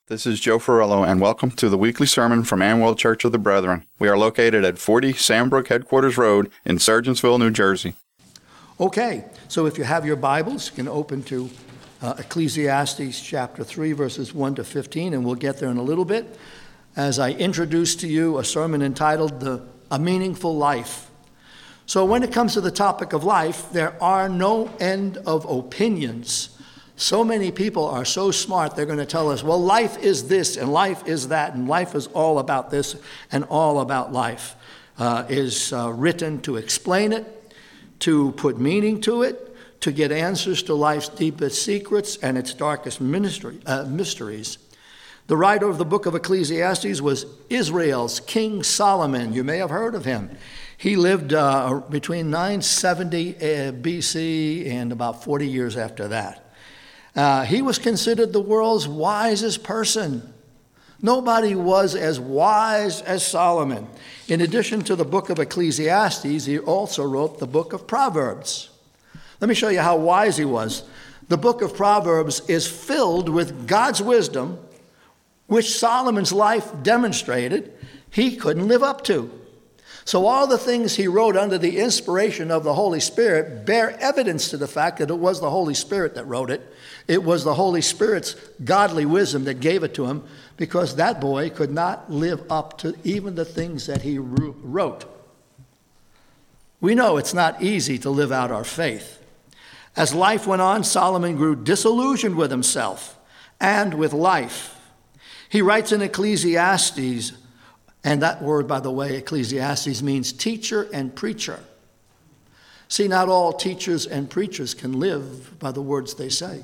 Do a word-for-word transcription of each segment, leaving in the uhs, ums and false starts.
This is Joe Ferrello, and welcome to the weekly sermon from Amwell Church of the Brethren. We are located at forty Sandbrook Headquarters Road in Sergeantsville, New Jersey. Okay, so if you have your Bibles, you can open to uh, Ecclesiastes chapter three, verses one to fifteen, and we'll get there in a little bit as I introduce to you a sermon entitled the, A Meaningful Life. So when it comes to the topic of life, there are no end of opinions. So many people are so smart, they're going to tell us, well, life is this, and life is that, and life is all about this, and all about life uh, is uh, written to explain it, to put meaning to it, to get answers to life's deepest secrets and its darkest ministry, uh, mysteries. The writer of the book of Ecclesiastes was Israel's King Solomon. You may have heard of him. He lived uh, between nine seventy B C and about forty years after that. Uh, he was considered the world's wisest person. Nobody was as wise as Solomon. In addition to the book of Ecclesiastes, he also wrote the book of Proverbs. Let me show you how wise he was. The book of Proverbs is filled with God's wisdom, which Solomon's life demonstrated he couldn't live up to. So all the things he wrote under the inspiration of the Holy Spirit bear evidence to the fact that it was the Holy Spirit that wrote it. It was the Holy Spirit's godly wisdom that gave it to him, because that boy could not live up to even the things that he wrote. We know it's not easy to live out our faith. As life went on, Solomon grew disillusioned with himself and with life. He writes in Ecclesiastes, and that word, by the way, Ecclesiastes, means teacher and preacher. See, not all teachers and preachers can live by the words they say.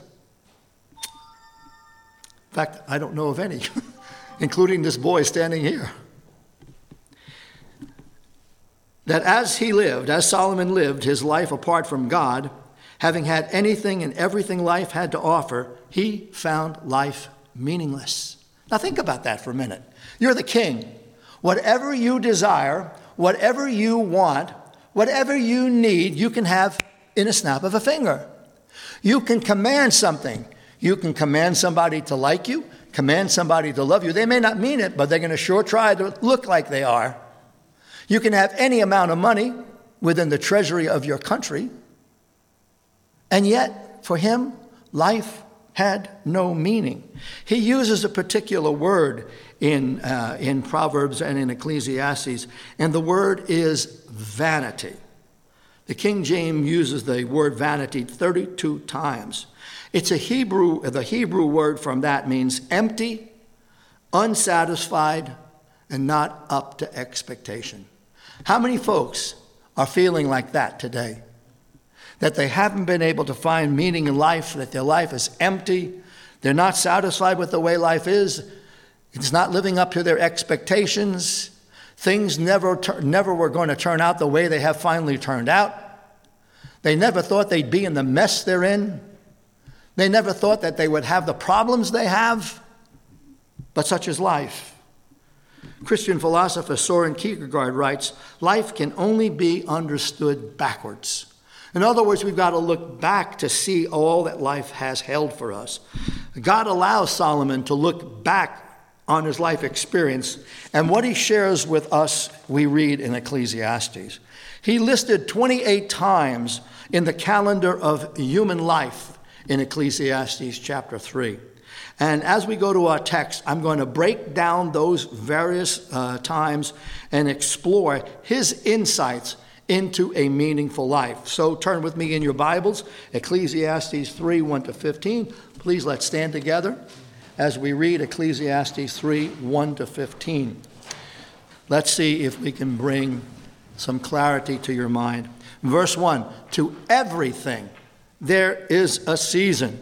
In fact, I don't know of any, including this boy standing here. That as he lived, as Solomon lived his life apart from God, having had anything and everything life had to offer, he found life meaningless. Now think about that for a minute. You're the king. Whatever you desire, whatever you want, whatever you need, you can have in a snap of a finger. You can command something. You can command somebody to like you, command somebody to love you. They may not mean it, but they're going to sure try to look like they are. You can have any amount of money within the treasury of your country. And yet, for him, life had no meaning. He uses a particular word in, uh, in Proverbs and in Ecclesiastes, and the word is vanity. The King James uses the word vanity thirty-two times. It's a Hebrew, the Hebrew word from that means empty, unsatisfied, and not up to expectation. How many folks are feeling like that today? That they haven't been able to find meaning in life, that their life is empty, they're not satisfied with the way life is, it's not living up to their expectations, things never, never were going to turn out the way they have finally turned out. They never thought they'd be in the mess they're in. They never thought that they would have the problems they have, but such is life. Christian philosopher Soren Kierkegaard writes, life can only be understood backwards. In other words, we've got to look back to see all that life has held for us. God allows Solomon to look back on his life experience, and what he shares with us, we read in Ecclesiastes. He listed twenty-eight times in the calendar of human life in Ecclesiastes chapter three. And as we go to our text, I'm going to break down those various uh, times and explore his insights into a meaningful life. So turn with me in your Bibles, Ecclesiastes three, one to fifteen. Please let's stand together as we read Ecclesiastes three, one to fifteen. Let's see if we can bring some clarity to your mind. Verse one, to everything there is a season.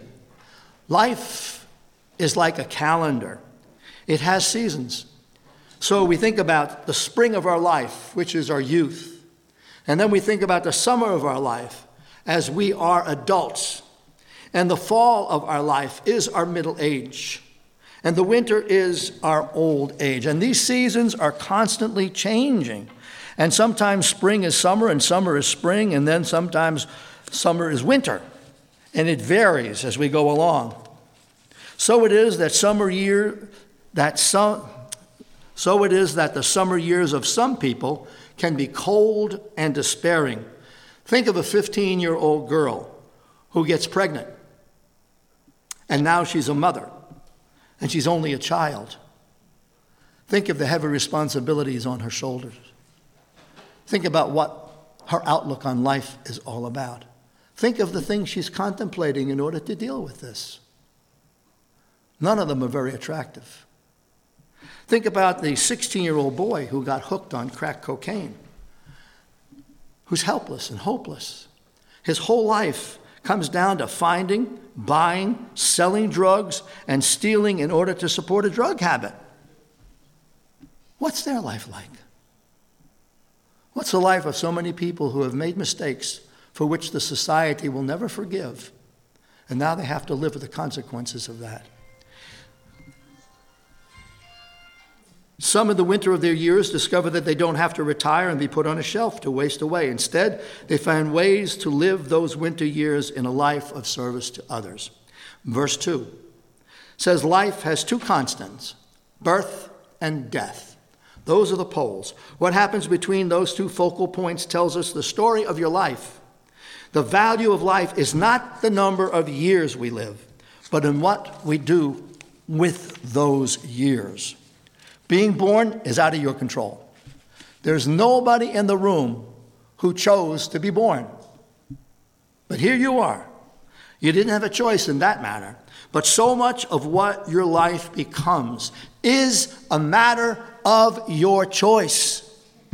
Life is like a calendar. It has seasons. So we think about the spring of our life, which is our youth. And then we think about the summer of our life as we are adults. And the fall of our life is our middle age. And the winter is our old age. And these seasons are constantly changing. And sometimes spring is summer and summer is spring, and then sometimes summer is winter. And it varies as we go along. So it is that summer year, that some, so it is that the summer years of some people can be cold and despairing. Think of a fifteen-year-old girl who gets pregnant, and now she's a mother, and she's only a child. Think of the heavy responsibilities on her shoulders. Think about what her outlook on life is all about. Think of the things she's contemplating in order to deal with this. None of them are very attractive. Think about the sixteen-year-old boy who got hooked on crack cocaine, who's helpless and hopeless. His whole life comes down to finding, buying, selling drugs, and stealing in order to support a drug habit. What's their life like? What's the life of so many people who have made mistakes for which the society will never forgive, and now they have to live with the consequences of that? Some in the winter of their years discover that they don't have to retire and be put on a shelf to waste away. Instead, they find ways to live those winter years in a life of service to others. Verse two says, life has two constants, birth and death. Those are the poles. What happens between those two focal points tells us the story of your life. The value of life is not the number of years we live, but in what we do with those years. Being born is out of your control. There's nobody in the room who chose to be born. But here you are. You didn't have a choice in that matter. But so much of what your life becomes is a matter of your choice.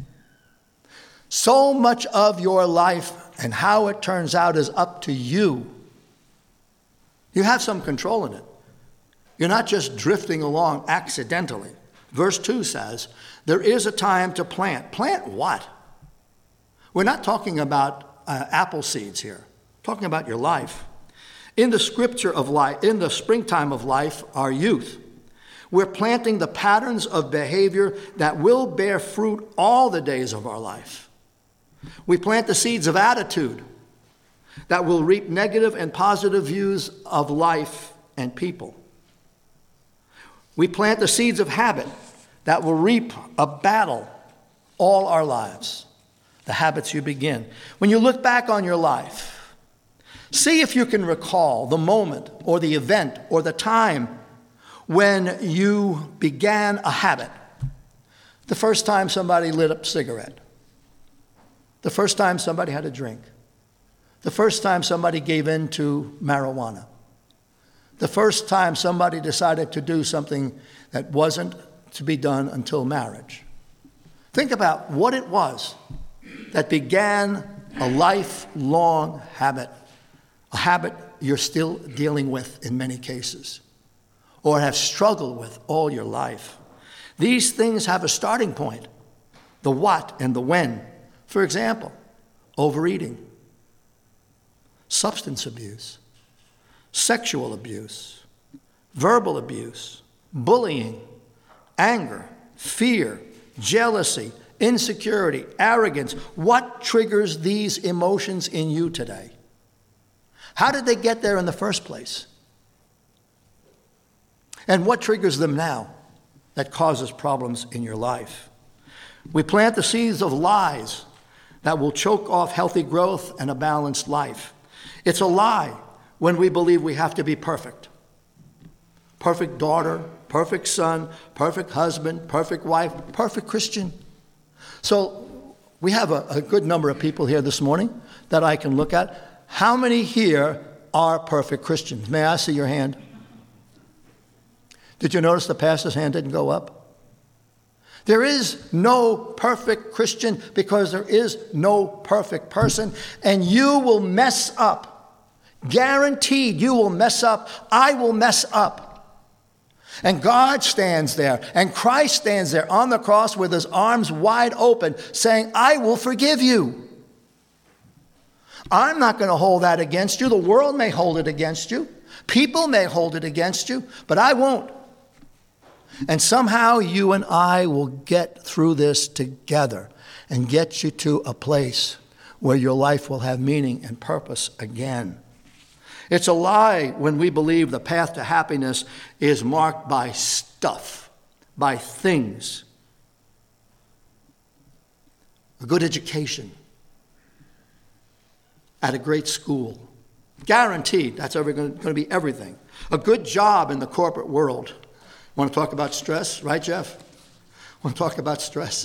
So much of your life and how it turns out is up to you. You have some control in it. You're not just drifting along accidentally. Verse two says, there is a time to plant. Plant what? We're not talking about uh, apple seeds here. We're talking about your life. In the scripture of life, in the springtime of life, our youth, we're planting the patterns of behavior that will bear fruit all the days of our life. We plant the seeds of attitude that will reap negative and positive views of life and people. We plant the seeds of habit that will reap a battle all our lives, the habits you begin. When you look back on your life, see if you can recall the moment or the event or the time when you began a habit. The first time somebody lit up a cigarette. The first time somebody had a drink. The first time somebody gave in to marijuana. The first time somebody decided to do something that wasn't to be done until marriage. Think about what it was that began a lifelong habit, a habit you're still dealing with in many cases, or have struggled with all your life. These things have a starting point, the what and the when. For example, overeating, substance abuse, sexual abuse, verbal abuse, bullying, anger, fear, jealousy, insecurity, arrogance. What triggers these emotions in you today? How did they get there in the first place? And what triggers them now that causes problems in your life? We plant the seeds of lies that will choke off healthy growth and a balanced life. It's a lie when we believe we have to be perfect. Perfect daughter, perfect son, perfect husband, perfect wife, perfect Christian. So we have a, a good number of people here this morning that I can look at. How many here are perfect Christians? May I see your hand? Did you notice the pastor's hand didn't go up? There is no perfect Christian because there is no perfect person, and you will mess up. Guaranteed you will mess up. I will mess up. And God stands there, and Christ stands there on the cross with his arms wide open, saying, I will forgive you. I'm not going to hold that against you. The world may hold it against you. People may hold it against you, but I won't. And somehow you and I will get through this together and get you to a place where your life will have meaning and purpose again. It's a lie when we believe the path to happiness is marked by stuff, by things. A good education at a great school. Guaranteed, that's ever going to be everything. A good job in the corporate world. Want to talk about stress, right, Jeff? Want to talk about stress?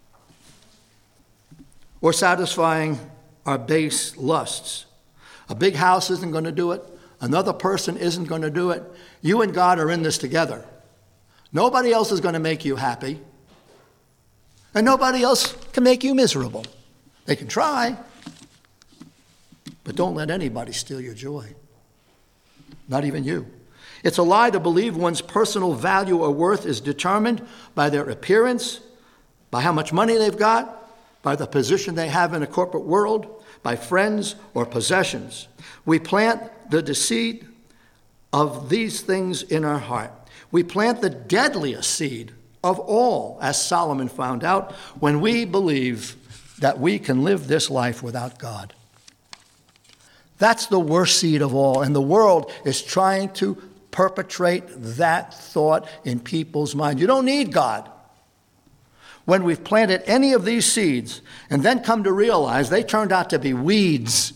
Or satisfying our base lusts. A big house isn't going to do it. Another person isn't going to do it. You and God are in this together. Nobody else is going to make you happy. And nobody else can make you miserable. They can try. But don't let anybody steal your joy. Not even you. It's a lie to believe one's personal value or worth is determined by their appearance, by how much money they've got, by the position they have in a corporate world, by friends or possessions. We plant the deceit of these things in our heart. We plant the deadliest seed of all, as Solomon found out, when we believe that we can live this life without God. That's the worst seed of all, and the world is trying to perpetrate that thought in people's minds. You don't need God. When we've planted any of these seeds and then come to realize they turned out to be weeds,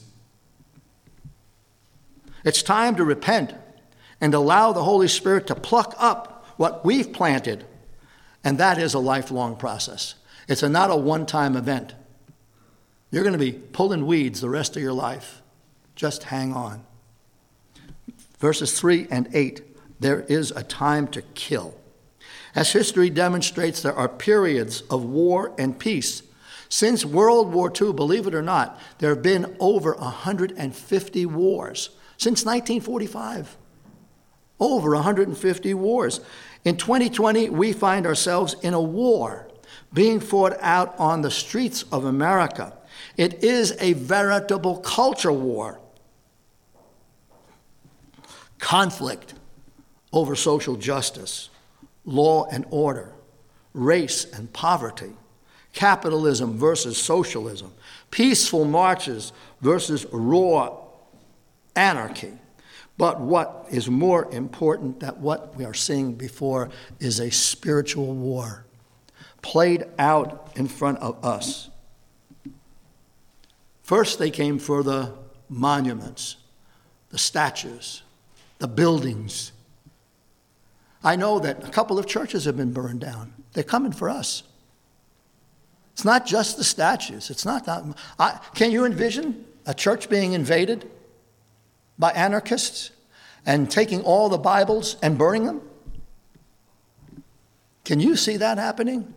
it's time to repent and allow the Holy Spirit to pluck up what we've planted, and that is a lifelong process. It's a, not a one-time event. You're going to be pulling weeds the rest of your life. Just hang on. Verses three and eight, there is a time to kill. As history demonstrates, there are periods of war and peace. Since World War Two, believe it or not, there have been over one hundred fifty wars. Since nineteen forty-five, over one hundred fifty wars. In twenty twenty, we find ourselves in a war being fought out on the streets of America. It is a veritable culture war. Conflict over social justice, law and order, race and poverty, capitalism versus socialism, peaceful marches versus raw anarchy. But what is more important than what we are seeing before is a spiritual war played out in front of us. First, they came for the monuments, the statues, the buildings. I know that a couple of churches have been burned down. They're coming for us. It's not just the statues. It's not that. I, can you envision a church being invaded by anarchists and taking all the Bibles and burning them? Can you see that happening?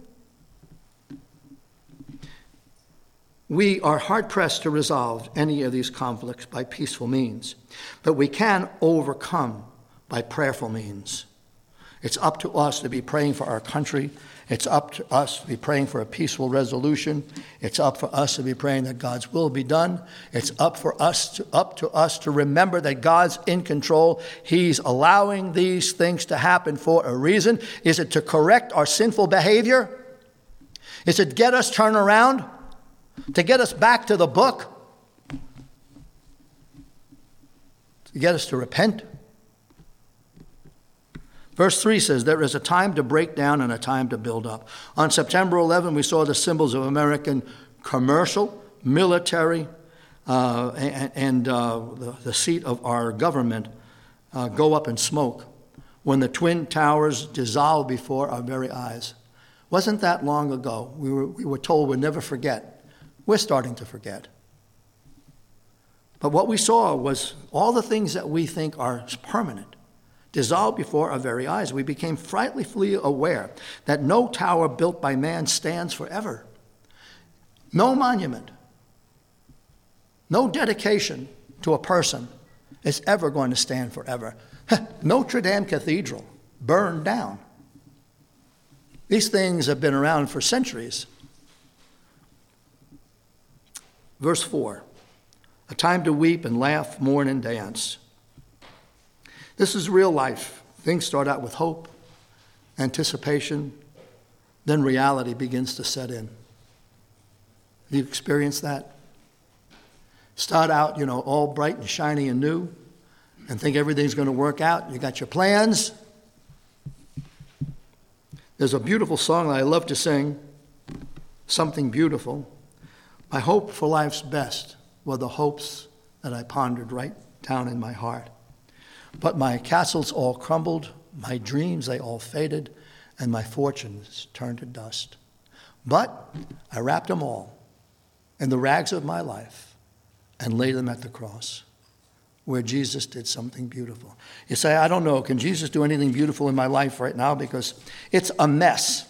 We are hard-pressed to resolve any of these conflicts by peaceful means, but we can overcome by prayerful means. It's up to us to be praying for our country. It's up to us to be praying for a peaceful resolution. It's up for us to be praying that God's will be done. It's up for us to, up to us to remember that God's in control. He's allowing these things to happen for a reason. Is it to correct our sinful behavior? Is it to get us turned around? To get us back to the book? To get us to repent? Verse three says, there is a time to break down and a time to build up. On September eleventh, we saw the symbols of American commercial, military, uh, and, and uh, the, the seat of our government uh, go up in smoke when the Twin Towers dissolved before our very eyes. Wasn't that long ago? We were, we were told we'd never forget. We're starting to forget. But what we saw was all the things that we think are permanent dissolved before our very eyes. We became frightfully aware that no tower built by man stands forever. No monument, no dedication to a person is ever going to stand forever. Notre Dame Cathedral burned down. These things have been around for centuries. Verse four, a time to weep and laugh, mourn and dance. This is real life. Things start out with hope, anticipation, then reality begins to set in. Have you experienced that? Start out, you know, all bright and shiny and new, and think everything's going to work out. You got your plans. There's a beautiful song that I love to sing, Something Beautiful. My hope for life's best were the hopes that I pondered right down in my heart. But my castles all crumbled, my dreams, they all faded, and my fortunes turned to dust. But I wrapped them all in the rags of my life and laid them at the cross, where Jesus did something beautiful. You say, I don't know, can Jesus do anything beautiful in my life right now? Because it's a mess.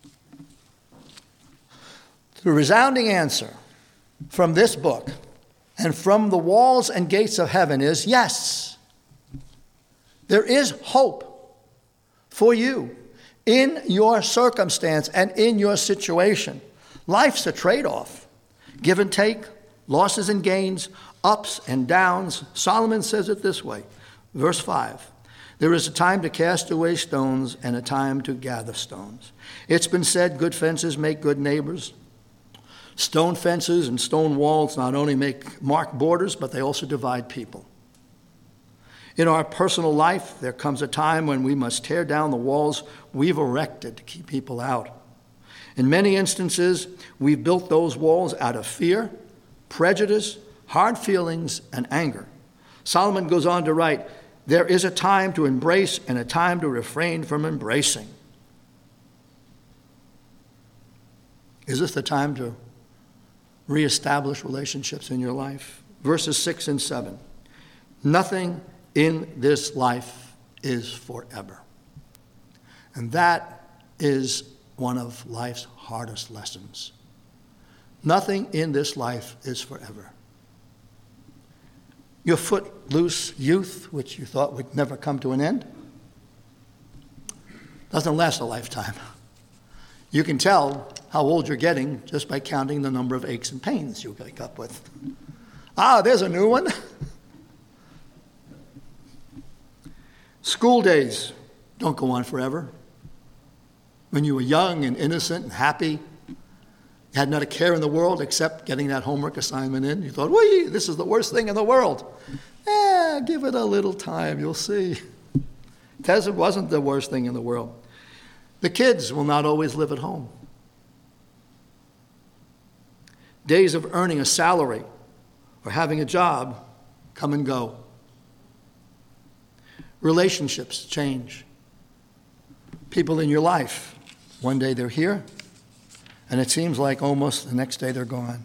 The resounding answer from this book and from the walls and gates of heaven is yes. There is hope for you in your circumstance and in your situation. Life's a trade-off. Give and take, losses and gains, ups and downs. Solomon says it this way, verse five. There is a time to cast away stones and a time to gather stones. It's been said, good fences make good neighbors. Stone fences and stone walls not only make mark borders, but they also divide people. In our personal life, there comes a time when we must tear down the walls we've erected to keep people out. In many instances, we've built those walls out of fear, prejudice, hard feelings, and anger. Solomon goes on to write, there is a time to embrace and a time to refrain from embracing. Is this the time to reestablish relationships in your life? Verses six and seven. Nothing in this life is forever. And that is one of life's hardest lessons. Nothing in this life is forever. Your footloose youth, which you thought would never come to an end, doesn't last a lifetime. You can tell how old you're getting just by counting the number of aches and pains you wake up with. Ah, there's a new one. School days don't go on forever. When you were young and innocent and happy, you had not a care in the world except getting that homework assignment in. You thought, whee, this is the worst thing in the world. Eh, give it a little time, you'll see. It wasn't the worst thing in the world. The kids will not always live at home. Days of earning a salary or having a job come and go. Relationships change. People in your life, one day they're here, and it seems like almost the next day they're gone.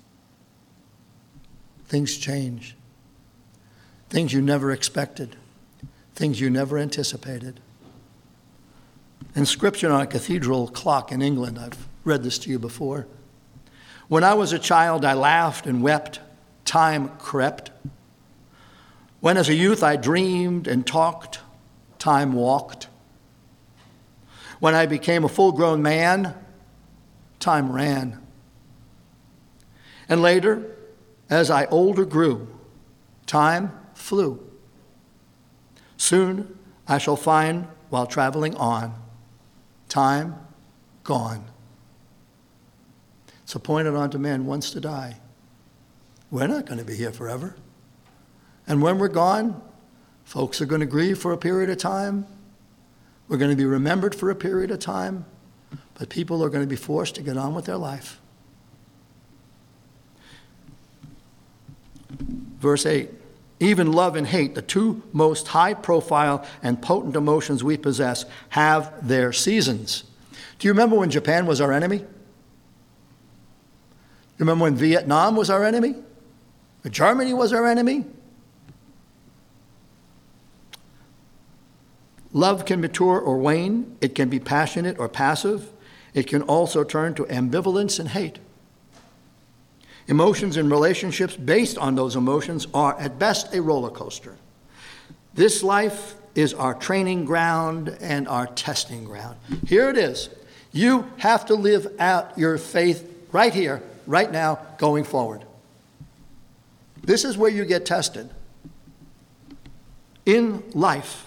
Things change. Things you never expected. Things you never anticipated. Inscription on a cathedral clock in England, I've read this to you before. When I was a child, I laughed and wept. Time crept. When as a youth I dreamed and talked, time walked. When I became a full-grown man, time ran. And later, as I older grew, time flew. Soon I shall find, while traveling on, time gone. It's appointed unto man once to die. We're not going to be here forever. And when we're gone, folks are going to grieve for a period of time. We're going to be remembered for a period of time. But people are going to be forced to get on with their life. Verse eight. Even love and hate, the two most high-profile and potent emotions we possess, have their seasons. Do you remember when Japan was our enemy? Do you remember when Vietnam was our enemy? When Germany was our enemy? Love can mature or wane. It can be passionate or passive. It can also turn to ambivalence and hate. Emotions and relationships based on those emotions are at best a roller coaster. This life is our training ground and our testing ground. Here it is. You have to live out your faith right here, right now, going forward. This is where you get tested. In life,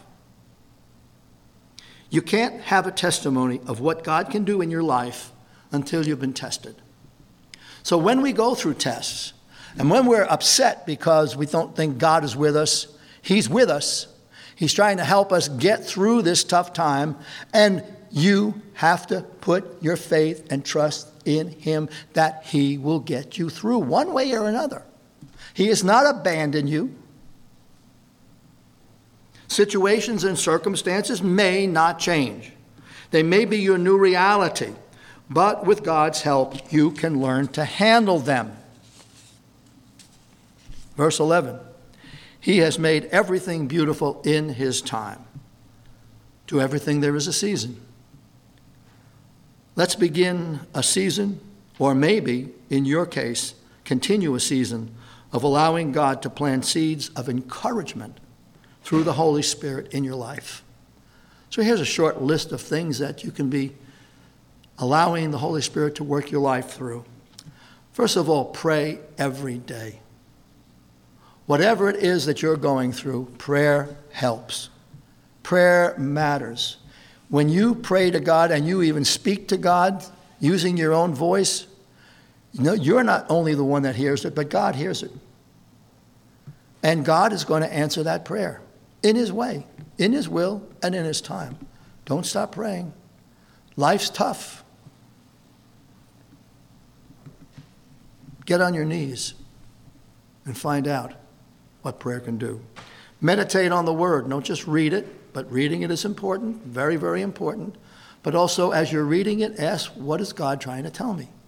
you can't have a testimony of what God can do in your life until you've been tested. So when we go through tests, and when we're upset because we don't think God is with us, He's with us. He's trying to help us get through this tough time. And you have to put your faith and trust in him that he will get you through one way or another. He has not abandoned you. Situations and circumstances may not change. They may be your new reality. But with God's help, you can learn to handle them. Verse eleven, he has made everything beautiful in his time. To everything there is a season. Let's begin a season, or maybe, in your case, continue a season of allowing God to plant seeds of encouragement through the Holy Spirit in your life. So here's a short list of things that you can be allowing the Holy Spirit to work your life through. First of all, pray every day. Whatever it is that you're going through, prayer helps. Prayer matters. When you pray to God and you even speak to God using your own voice, you know, you're not only the one that hears it, but God hears it. And God is going to answer that prayer in his way, in his will, and in his time. Don't stop praying. Life's tough. Get on your knees and find out what prayer can do. Meditate on the word. Don't just read it, but reading it is important, very, very important. But also, as you're reading it, ask, what is God trying to tell me?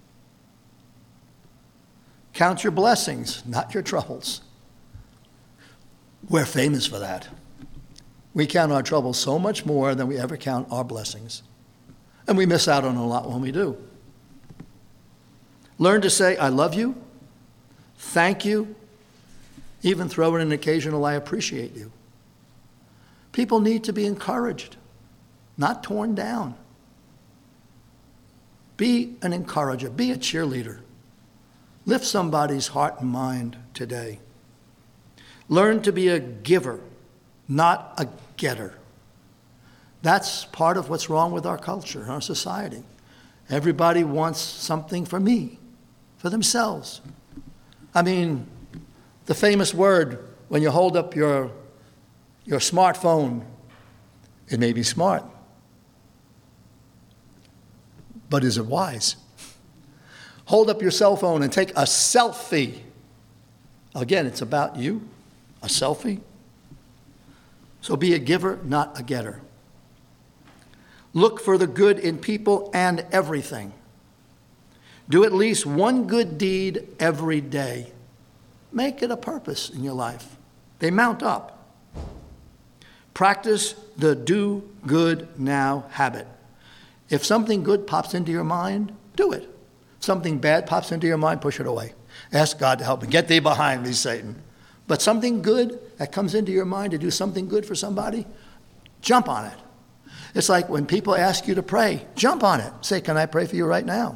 Count your blessings, not your troubles. We're famous for that. We count our troubles so much more than we ever count our blessings. And we miss out on a lot when we do. Learn to say, I love you, thank you, even throw in an occasional, I appreciate you. People need to be encouraged, not torn down. Be an encourager, be a cheerleader. Lift somebody's heart and mind today. Learn to be a giver, not a getter. That's part of what's wrong with our culture, our society. Everybody wants something for me, for themselves. I mean, the famous word, when you hold up your, your smartphone, it may be smart, but is it wise? Hold up your cell phone and take a selfie. Again, it's about you, a selfie. So be a giver, not a getter. Look for the good in people and everything. Do at least one good deed every day. Make it a purpose in your life. They mount up. Practice the do good now habit. If something good pops into your mind, do it. If something bad pops into your mind, push it away. Ask God to help me. Get thee behind me, Satan. But something good that comes into your mind to do something good for somebody, jump on it. It's like when people ask you to pray, jump on it. Say, can I pray for you right now?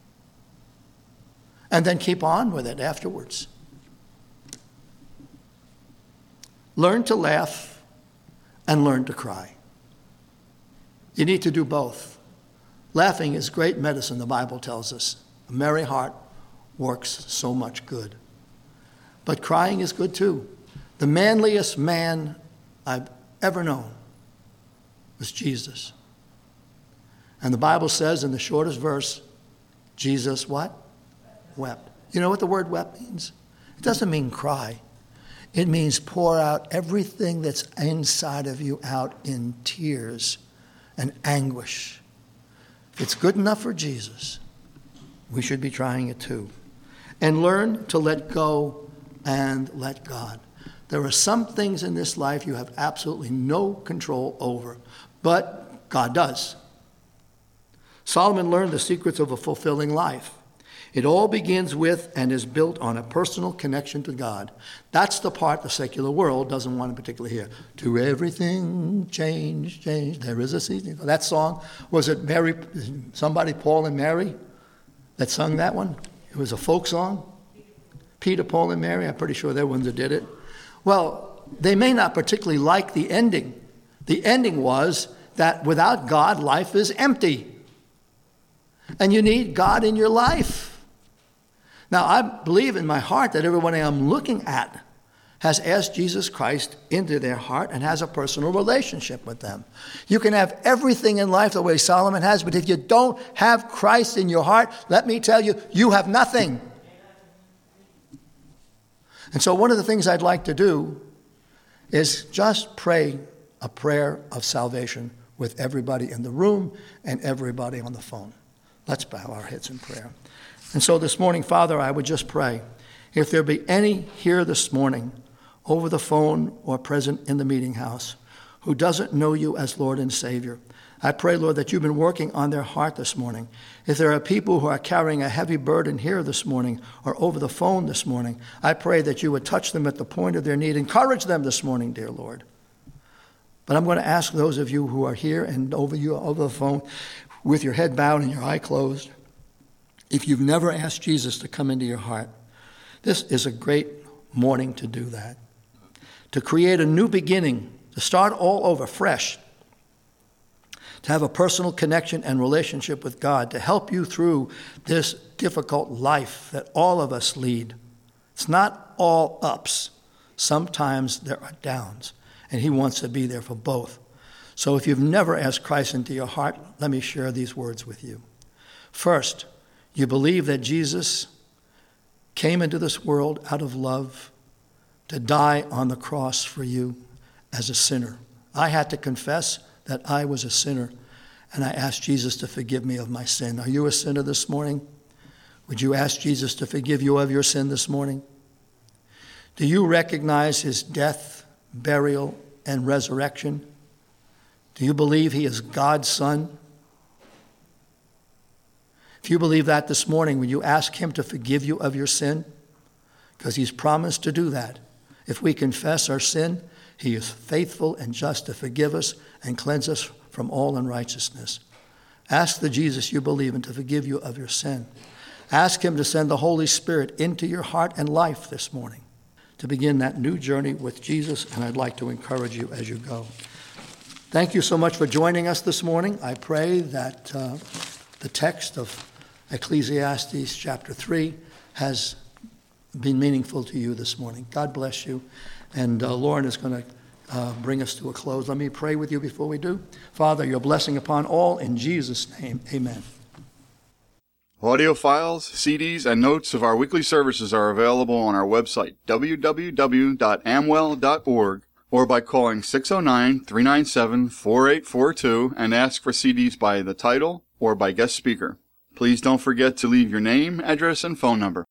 And then keep on with it afterwards. Learn to laugh and learn to cry. You need to do both. Laughing is great medicine, the Bible tells us. A merry heart works so much good. But crying is good too. The manliest man I've ever known was Jesus. And the Bible says in the shortest verse, Jesus what? Wept. You know what the word wept means? It doesn't mean cry. It means pour out everything that's inside of you out in tears and anguish. If it's good enough for Jesus, we should be trying it too. And learn to let go and let God. There are some things in this life you have absolutely no control over, but God does. Solomon learned the secrets of a fulfilling life. It all begins with and is built on a personal connection to God. That's the part the secular world doesn't want to particularly hear. To everything change, change, there is a season. That song, was it Mary, somebody, Paul and Mary, that sung that one? It was a folk song. Peter, Paul, and Mary, I'm pretty sure they're ones that did it. Well, they may not particularly like the ending. The ending was that without God, life is empty. And you need God in your life. Now, I believe in my heart that everyone I'm looking at has asked Jesus Christ into their heart and has a personal relationship with them. You can have everything in life the way Solomon has, but if you don't have Christ in your heart, let me tell you, you have nothing. And so one of the things I'd like to do is just pray a prayer of salvation with everybody in the room and everybody on the phone. Let's bow our heads in prayer. And so this morning, Father, I would just pray, if there be any here this morning, over the phone or present in the meeting house, who doesn't know you as Lord and Savior, I pray, Lord, that you've been working on their heart this morning. If there are people who are carrying a heavy burden here this morning or over the phone this morning, I pray that you would touch them at the point of their need. Encourage them this morning, dear Lord. But I'm going to ask those of you who are here and over you over the phone with your head bowed and your eye closed, if you've never asked Jesus to come into your heart, this is a great morning to do that. To create a new beginning, to start all over fresh, to have a personal connection and relationship with God, to help you through this difficult life that all of us lead. It's not all ups. Sometimes there are downs, and he wants to be there for both. So if you've never asked Christ into your heart, let me share these words with you. First, you believe that Jesus came into this world out of love to die on the cross for you as a sinner. I had to confess that I was a sinner, and I asked Jesus to forgive me of my sin. Are you a sinner this morning? Would you ask Jesus to forgive you of your sin this morning? Do you recognize his death, burial, and resurrection? Do you believe he is God's Son? If you believe that this morning, will you ask him to forgive you of your sin? Because he's promised to do that. If we confess our sin, he is faithful and just to forgive us and cleanse us from all unrighteousness. Ask the Jesus you believe in to forgive you of your sin. Ask him to send the Holy Spirit into your heart and life this morning to begin that new journey with Jesus, and I'd like to encourage you as you go. Thank you so much for joining us this morning. I pray that uh, the text of Ecclesiastes chapter three has been meaningful to you this morning. God bless you. And uh, Lauren is going to uh, bring us to a close. Let me pray with you before we do. Father, your blessing upon all in Jesus' name. Amen. Audio files, C Ds, and notes of our weekly services are available on our website, w w w dot amwell dot org, or by calling six oh nine, three nine seven, four eight four two and ask for C Ds by the title or by guest speaker. Please don't forget to leave your name, address, and phone number.